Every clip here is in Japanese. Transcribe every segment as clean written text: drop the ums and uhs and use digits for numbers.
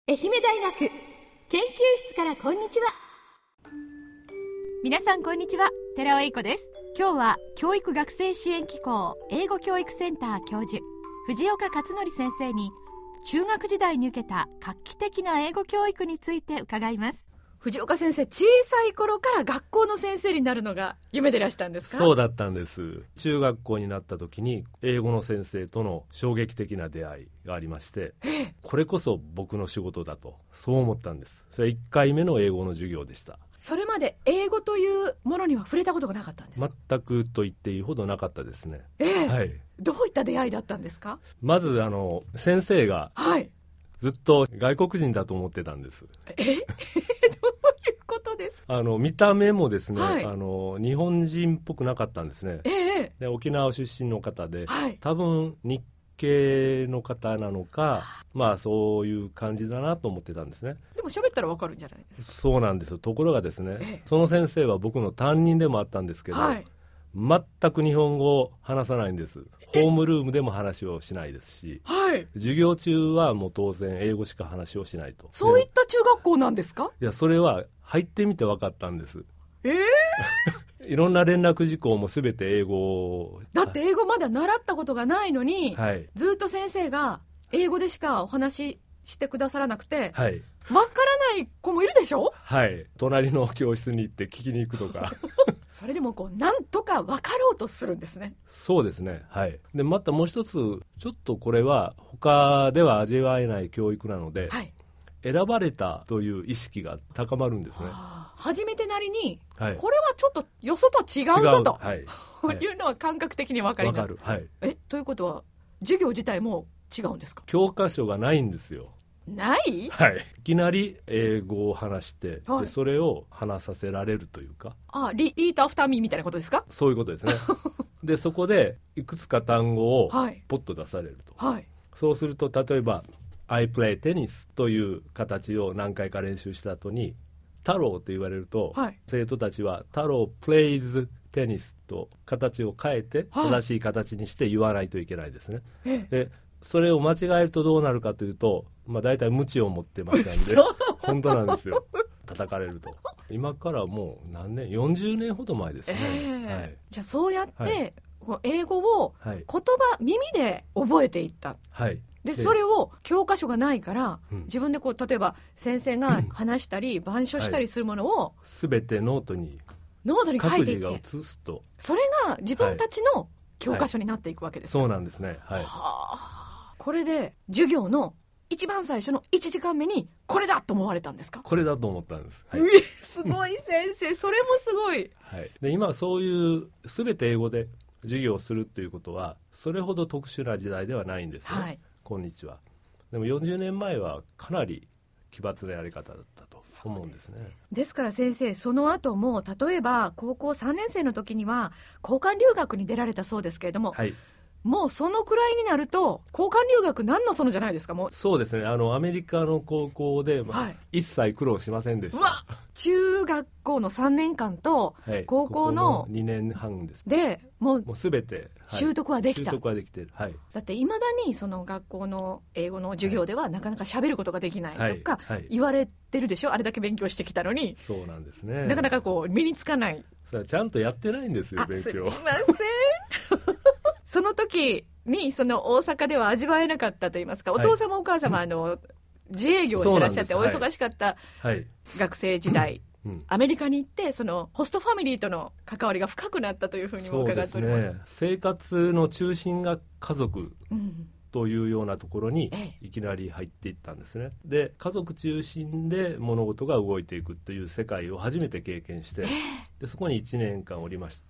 愛媛大学研究室からこんにちは。 皆さんこんにちは、寺尾英子です。今日は教育学生支援機構英語教育センター教授藤岡勝則先生に中学時代に受けた画期的な英語教育について伺います。 藤岡先生、小さい頃から学校の先生になるのが夢でいらしたんですか？ そうだったんです。中学校になった時に英語の先生との衝撃的な出会いがありまして、これこそ僕の仕事だとそう思ったんです。それは1回目の英語の授業でした。 それまで英語というものには触れたことがなかったんですか？ 全くと言っていいほどなかったですね。はい、 どういった出会いだったんですか？ まず先生がずっと外国人だと思ってたんです。 どういうことですか？ 見た目もですね、 はい日本人っぽくなかったんですね。で沖縄出身の方で、多分日系の方なのか、そういう感じだなと思ってたんですね。 でも喋ったらわかるんじゃないですか？ そうなんですよ。ところがですね、その先生は僕の担任でもあったんですけど、全く日本語を話さないんです。ホームルームでも話をしないですし、授業中はもう当然英語しか話をしないと。 そういった中学校なんですか？ いや、それは入ってみて分かったんです。いろんな連絡事項も全て英語だって英語まだ習ったことがないのに、ずっと先生が英語でしかお話ししてくださらなくて、わからない子もいるでしょ？ 隣の教室に行って聞きに行くとかそれでもなんとか分かろうとするんですね。 そうですね。でまたもう一つ、ちょっとこれは他では味わえない教育なので、選ばれたという意識が高まるんですね。 初めてなりに、これはちょっとよそと違うぞというのは感覚的に分かります。ということは授業自体も違うんですか？ 教科書がないんですよ。 ない？ いきなり英語を話して、でそれを話させられるというか、 リートアフターミーみたいなことですか？ そういうことですねでそこでいくつか単語をポッと出されると、そうすると例えばI play tennis という形を何回か練習した後に太郎と言われると、生徒たちは太郎 plays tennis と形を変えて正しい形にして言わないといけないですね。でそれを間違えるとどうなるかというと、大体無知を持ってましたんで本当なんですよ。叩かれると。今からもう何年、40年ほど前ですね。 じゃあそうやって、英語を言葉、耳で覚えていった。でそれを教科書がないから、自分で例えば先生が話したり板書したりするものを、 全てノートに書いていって、 各自が写すと、 それが自分たちの教科書になっていくわけですか？ そうなんですね。 これで授業の一番最初の1時間目にこれだと思われたんですか？ これだと思ったんです。 すごい先生、それもすごい。 で今そういう全て英語で授業をするということはそれほど特殊な時代ではないんですね。今日は。でも40年前はかなり奇抜なやり方だったと思うんですね。 ですから先生、その後も例えば高校3年生の時には交換留学に出られたそうですけれども、もうそのくらいになると交換留学何のそのじゃないですか？もうそうですね。アメリカの高校で、一切苦労しませんでした。 中学校の3年間と高校の 2年半です。 でもう全て習得はできた。 習得はできている。 だっていまだにその学校の英語の授業ではなかなか喋ることができないとか言われてるでしょ？あれだけ勉強してきたのに。 そうなんですね。 なかなか身につかない。 それちゃんとやってないんですよ、勉強。 すみませんその時にその大阪では味わえなかったと言いますか、お父様お母様自営業をしてらっしゃってお忙しかった学生時代、アメリカに行ってそのホストファミリーとの関わりが深くなったというふうにも伺っております。 生活の中心が家族というようなところにいきなり入っていったんですね。で家族中心で物事が動いていくという世界を初めて経験して、でそこに1年間おりました。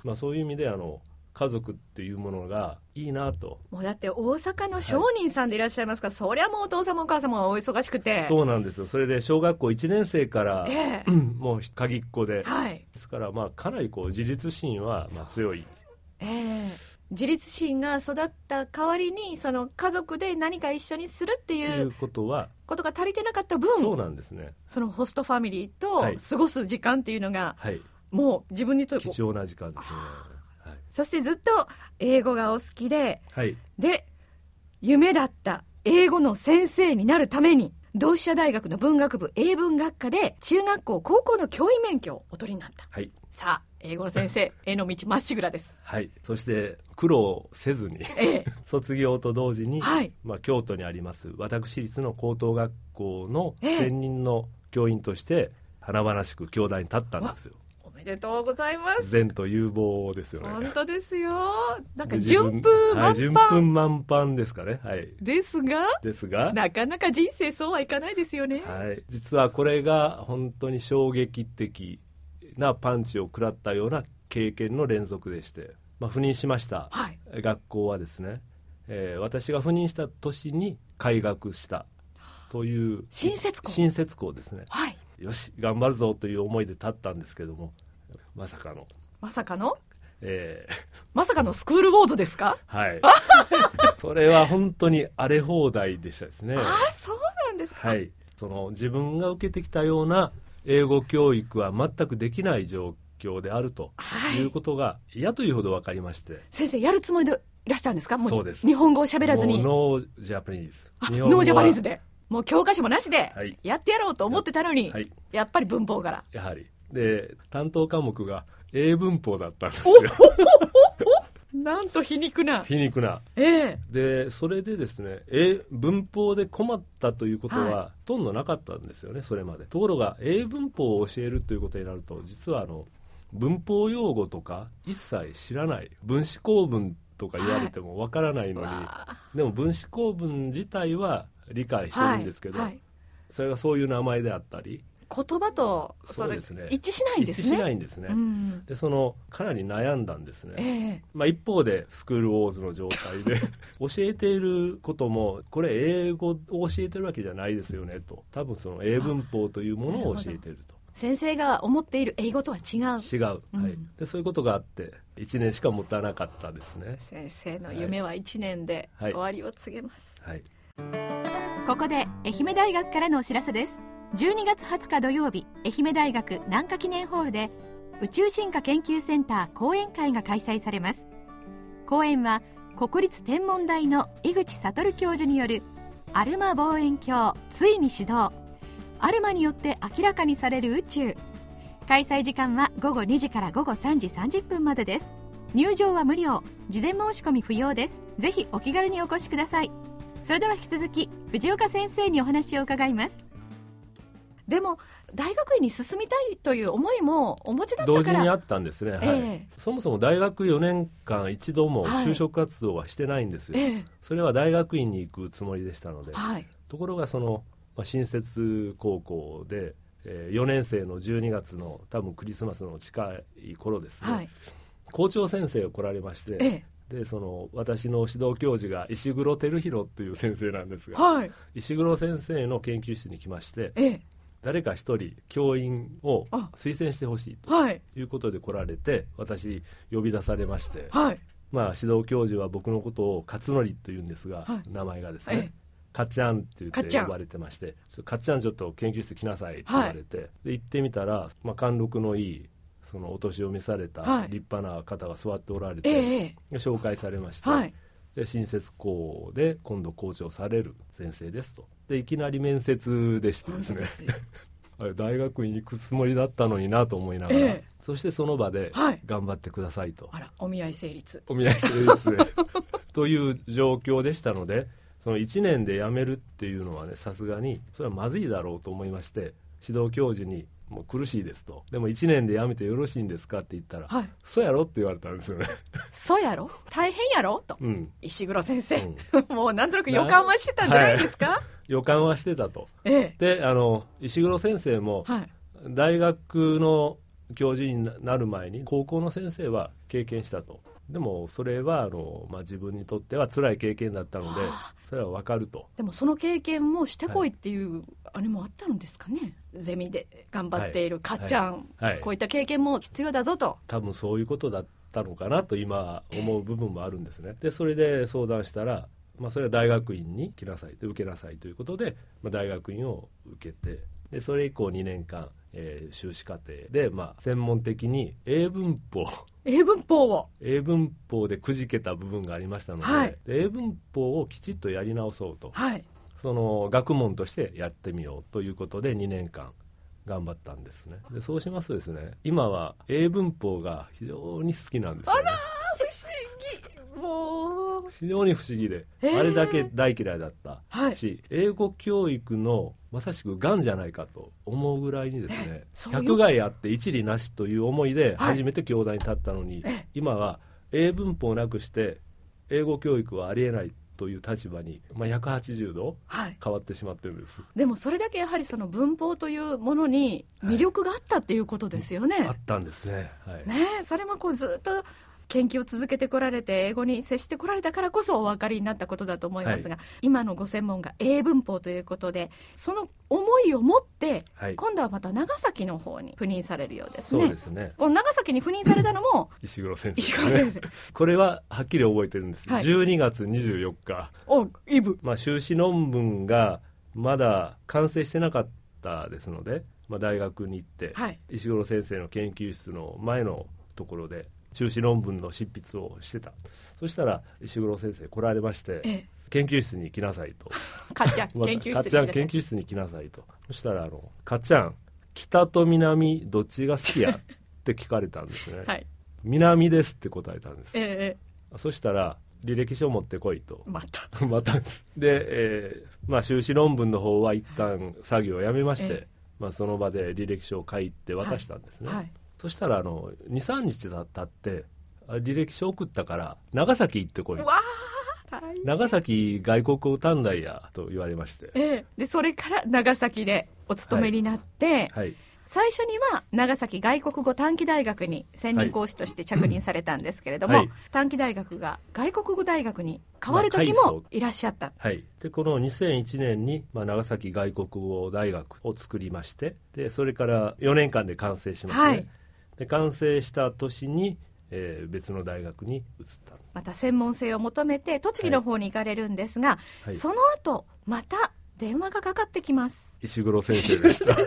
そういう意味で家族っていうものがいいなと。 もうだって大阪の商人さんでいらっしゃいますから、そりゃもうお父様お母様はお忙しくて。 そうなんですよ。それで小学校1年生から、もう鍵っ子で、ですからかなり自立心は強い。 自立心が育った代わりにその家族で何か一緒にするっていうことが足りてなかった分、 そうなんですね。 そのホストファミリーと過ごす時間っていうのが、もう自分にとって貴重な時間ですね。 そしてずっと英語がお好きで、で夢だった英語の先生になるために同志社大学の文学部英文学科で中学校高校の教員免許をお取りになった。 はい。 さあ英語の先生絵の道まっしぐらです。 はい。そして苦労せずに、卒業と同時に、 はい、 京都にあります私立の高等学校の専任の教員として華々しく教壇に立ったんですよ。 おめでとうございます。 前途有望ですよね。 本当ですよ。なんか順風満帆、 順風満帆ですかね。はい。 ですがなかなか人生そうはいかないですよね。 はい。実はこれが本当に衝撃的なパンチを食らったような経験の連続でして、赴任しました、 はい、 学校はですね、私が赴任した年に開学したという新設校ですね。 はい。 よし頑張るぞという思いで立ったんですけども、まさかのまさかのスクールウォーズですか？ はいそれは本当に荒れ放題でしたですね。 そうなんですか？ はい。自分が受けてきたような英語教育は全くできない状況であるということが嫌というほど分かりまして、 先生やるつもりでいらっしゃるんですか？もうそうです。 日本語を喋らずにノージャパニーズ、 ノージャパニーズでもう教科書もなしではいやってやろうと思ってたのに、 はい、 やっぱり文法からやはりで担当科目が英文法だったんですよなんと皮肉な、 でそれでですね、文法で困ったということはほとんどなかったんですよね、それまで。ところが英文法を教えるということになると、実は文法用語とか一切知らない、分子構文とか言われてもわからないのに、でも分子構文自体は理解してるんですけど、それがそういう名前であったり言葉とそれ一致しないんですね。 一致しないんですね、でかなり悩んだんですね、一方でスクールウォーズの状態で教えていることもこれ英語を教えてるわけじゃないですよねと、多分英文法というものを教えていると、 先生が思っている英語とは違う、 でそういうことがあって1年しか持たなかったですね。 先生の夢は1年で終わりを告げます、 ここで愛媛大学からのお知らせです。12月20日土曜日、愛媛大学南華記念ホールで宇宙進化研究センター講演会が開催されます。講演は国立天文台の井口悟教授によるアルマ望遠鏡ついに始動、アルマによって明らかにされる宇宙。開催時間は午後2時から午後3時30分までです。入場は無料、事前申し込み不要です。ぜひお気軽にお越しください。それでは引き続き藤岡先生にお話を伺います。 でも大学院に進みたいという思いもお持ちだったから同時にあったんですね、そもそも大学4年間一度も就職活動はしてないんですよ、それは大学院に行くつもりでしたので、ところが新設高校で、4年生の12月の多分クリスマスの近い頃ですね、校長先生が来られまして、で私の指導教授が石黒照弘という先生なんですが、石黒先生の研究室に来まして、誰か一人教員を推薦してほしいということで来られて、私呼び出されまして、指導教授は僕のことを勝則というんですが、名前がですね、かっちゃんって言って呼ばれてまして、かっちゃんちょっと研究室来なさいって言われて、で行ってみたら、貫禄のいいお年を召された立派な方が座っておられて、紹介されまして、で新設校で今度校長される先生ですと。でいきなり面接でしてですね大学院行くつもりだったのになと思いながら、そしてその場で頑張ってくださいと、 お見合い成立でという状況でしたので、その1年で辞めるっていうのはね、さすがにそれはまずいだろうと思いまして、指導教授にもう苦しいですと、でも1年で辞めてよろしいんですかって言ったら、そうやろって言われたんですよねそうやろ、大変やろと、石黒先生、もうなんとなく予感はしてたんじゃないですか、 予感はしてたと、で石黒先生も、大学の教授になる前に高校の先生は経験したと。でもそれは自分にとっては辛い経験だったので、それは分かると。 でもその経験もしてこいっていう、あれもあったんですかね。ゼミで頑張っているかっちゃん、こういった経験も必要だぞと。 多分そういうことだったのかなと今思う部分もあるんですね。でそれで相談したら、それは大学院に来なさい、受けなさいということで、大学院を受けて、でそれ以降2年間、修士課程で、専門的に英文法でくじけた部分がありましたので、英文法をきちっとやり直そうと、 その学問としてやってみようということで2年間頑張ったんですね。でそうしますとですね、今は英文法が非常に好きなんですよね。 あら不思議、もう非常に不思議で、あれだけ大嫌いだったし、英語教育のまさしく癌じゃないかと思うぐらいにですね、百害あって一理なしという思いで初めて教壇に立ったのに、今は英文法をなくして英語教育はありえないという立場に、180度変わってしまってるんです、 でもそれだけやはりその文法というものに魅力があったっていうことですよね。 あったんですね、 それもこうずっと研究を続けてこられて英語に接してこられたからこそお分かりになったことだと思いますが、今のご専門が英文法ということで、その思いを持って、今度はまた長崎の方に赴任されるようですね。 そうですね。 この長崎に赴任されたのも石黒先生、 石黒先生これははっきり覚えてるんです、12月24日イブ、 修士論文がまだ完成してなかったですので、大学に行って、石黒先生の研究室の前のところで修士論文の執筆をしてた。そしたら石黒先生来られまして、研究室に来なさいとかっちゃん研究室に来なさいと。そしたらかっちゃん北と南どっちが好きやって聞かれたんですね、南ですって答えたんです、そしたら履歴書を持ってこいとまたで、修士論文の方は一旦作業をやめまして、その場で履歴書を書いて渡したんですね、そしたら2、3日経って履歴書送ったから長崎行ってこい、長崎外国語短大やと言われまして、 でそれから長崎でお勤めになって、最初には長崎外国語短期大学に専任講師として着任されたんですけれども、短期大学が外国語大学に変わる時もいらっしゃった、 でこの2001年に、長崎外国語大学を作りまして、でそれから4年間で完成しましたね、で完成した年に、別の大学に移った。 また専門性を求めて栃木の方に行かれるんですが、その後また電話がかかってきます。 石黒先生でした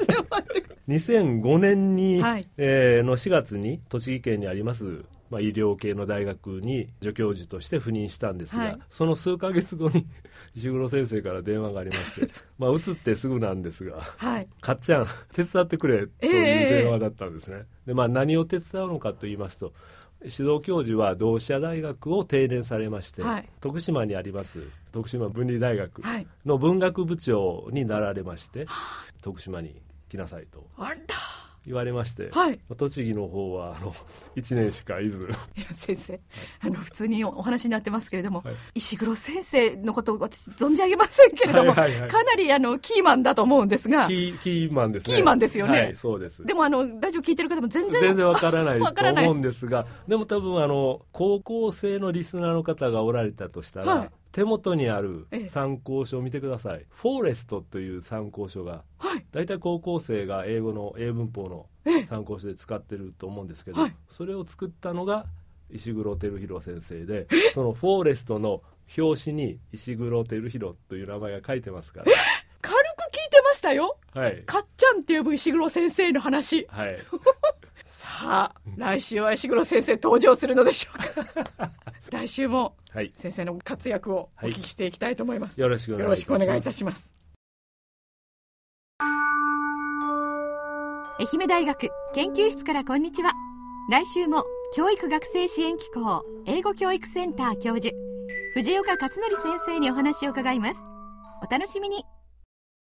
2005年に、の4月に栃木県にあります、医療系の大学に助教授として赴任したんですが、その数ヶ月後に石黒先生から電話がありまして移ってすぐなんですが、かっちゃん手伝ってくれという電話だったんですね、で何を手伝うのかと言いますと、指導教授は同志社大学を定年されまして、徳島にあります徳島文理大学の文学部長になられまして、徳島に来なさいと言われまして、栃木の方は1年しかいず先生、普通にお話になってますけれども、石黒先生のことを私存じ上げませんけれども、かなりキーマンだと思うんですが、 キーマンですね。 キーマンですよね、 そうです。 でもラジオ聞いてる方も全然わからないと思うんですが、でも多分高校生のリスナーの方がおられたとしたら、手元にある参考書を見てください。フォーレストという参考書が、だいたい高校生が英語の英文法の参考書で使ってると思うんですけど、それを作ったのが石黒照弘先生で、そのフォーレストの表紙に石黒照弘という名前が書いてますから軽く聞いてましたよ、かっちゃんって呼ぶ石黒先生の話、さあ来週は石黒先生登場するのでしょうか来週も先生の活躍をお聞きしていきたいと思います、 よろしくお願いいたします。 愛媛大学研究室からこんにちは。来週も教育学生支援機構英語教育センター教授藤岡勝則先生にお話を伺います。お楽しみに。